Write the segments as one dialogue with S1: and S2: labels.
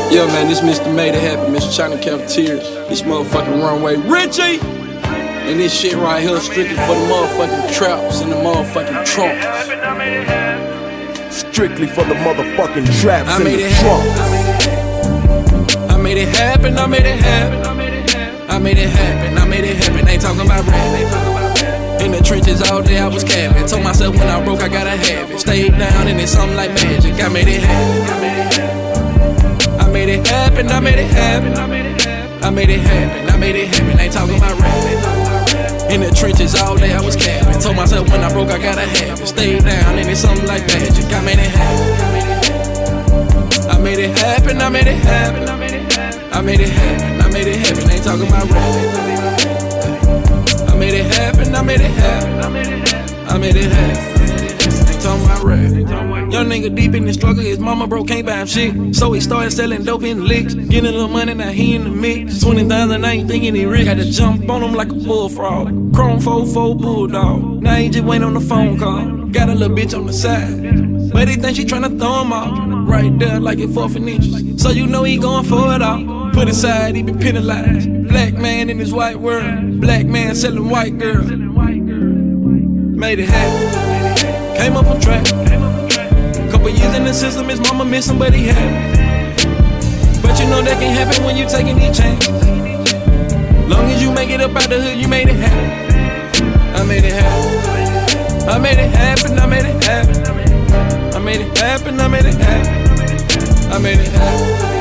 S1: Yeah, man, this Mr. Made It Happen, Mr. China Cafeteria. This motherfucking Runway Richie! And this shit right here strictly for the motherfucking traps and the motherfucking trunks.
S2: Strictly for the motherfucking traps
S1: I
S2: and
S1: made
S2: the
S1: it
S2: trunks.
S1: I made it happen, I made it happen. I made it happen, I made it happen. Ain't talking about rap. In the trenches all day I was capping. Told myself when I broke I gotta have it. Stayed down and it's something like magic. I made it happen. I made it happen, I made it happen. I made it happen, I made it happen. Ain't talking about rap. In the trenches all day I was capping. Told myself when I broke I gotta have it. Stayed down and it's something like magic. I made it happen. I made it happen, I made it happen. I made it happen, I made it happen. Ain't talking about rap. I made it happen, I made it happen. I made it happen. Ain't talking about rap. Young nigga deep in the struggle, his mama broke, can't buy him shit. So he started selling dope in the licks. Getting a little money, now he in the mix. 20,000, I ain't thinking he rich. Had to jump on him like a bullfrog. Chrome 4-4 bulldog. Now he just wait on the phone call. Got a little bitch on the side, but he think she tryna throw him off. Right there like it 4 inches. So you know he going for it all. Put aside, he been penalized. Black man in his white world. Black man selling white girl. Made it happen. Came up from track. Couple years in the system, his mama missing, but he happy. But you know that can happen when you taking these chances. Long as you make it up out the hood, you made it happen. I made it happen. I made it happen, I made it happen. I made it happen, I made it happen. I made it happen.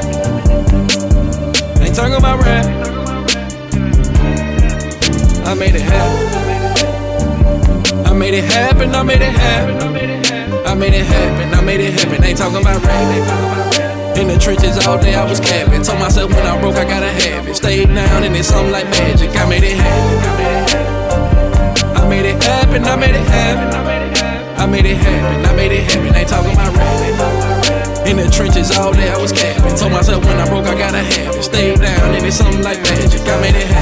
S1: Ain't talking about rap. I made it happen. I made it happen, I made it happen. I made it happen, I made it happen. Ain't talking about rap. In the trenches all day I was capping. Told myself when I broke I gotta have it. Stayed down and it's something like magic. I made it happen. I made it happen, I made it happen. I made it happen, I made it happen. Ain't talking about rap. In the trenches all day I was capping. Told myself when I broke I gotta have it. Stayed down and it's something like magic. I made it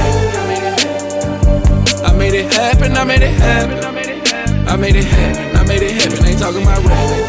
S1: happen. I made it happen, I made it happen. I made it happen, I made it happen. Ain't talking about rap.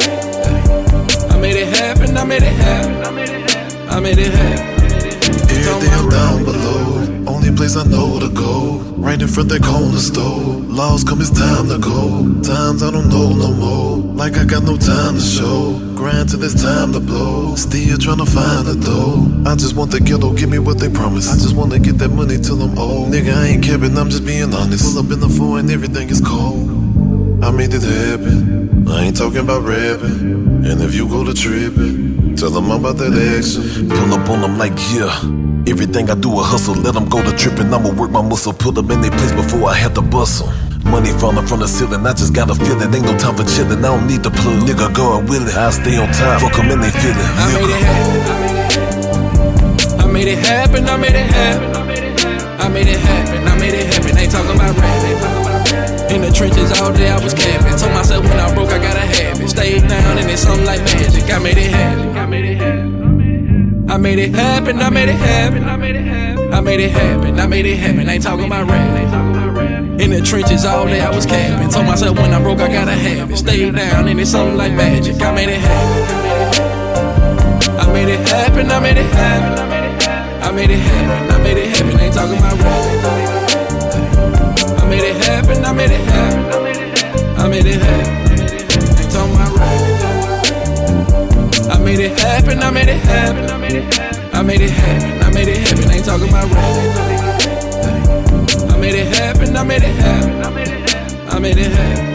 S1: I made it happen, I made it happen. I made it happen.
S3: Everything down below. Only place I know to go. Right in front of that corner store. Laws come, it's time to go. Times I don't know no more. Like I got no time to show. Grind till it's time to blow. Still tryna find the dough. I just want the ghetto, give me what they promise. I just wanna get that money till I'm old. Nigga, I ain't capping, I'm just being honest. Pull up in the four and everything is cold. I made it happen. I ain't talking about rapping. And if you go to tripping, tell them I'm about that action.
S4: Pull up on them like, yeah. Everything I do a hustle, let them go to tripping. I'ma work my muscle, put them in their place before I have to bustle. Money falling from the ceiling, I just gotta feel it. Ain't no time for chillin', I don't need the plug. Nigga, God willing, I stay on time. Fuck them and they feel it.
S1: I made it happen. I made it happen, I made it happen. I made it happen, I made it happen. Ain't talking about rap. In the trenches all day I was capping. Told myself when I broke I gotta have it. Stayed down and it's something like magic. I made it happen. I made it happen. I made it happen, I made it happen. I made it happen, I made it happen. I made it happen. Ain't talking about rap. In the trenches all day I was capping. Told myself when I broke I gotta have it. Stayed down and it's something like magic. I made it happen. I made it happen, I made it happen. I made it happen, I made it happen. Ain't talking about rap. I made it happen, I made it happen. I made it happen. Ain't talking about rap. I made it happen, I made it happen. I made it happen, I made it happen. Ain't talking about rap. I made it happen, I made it happen. I made it happen.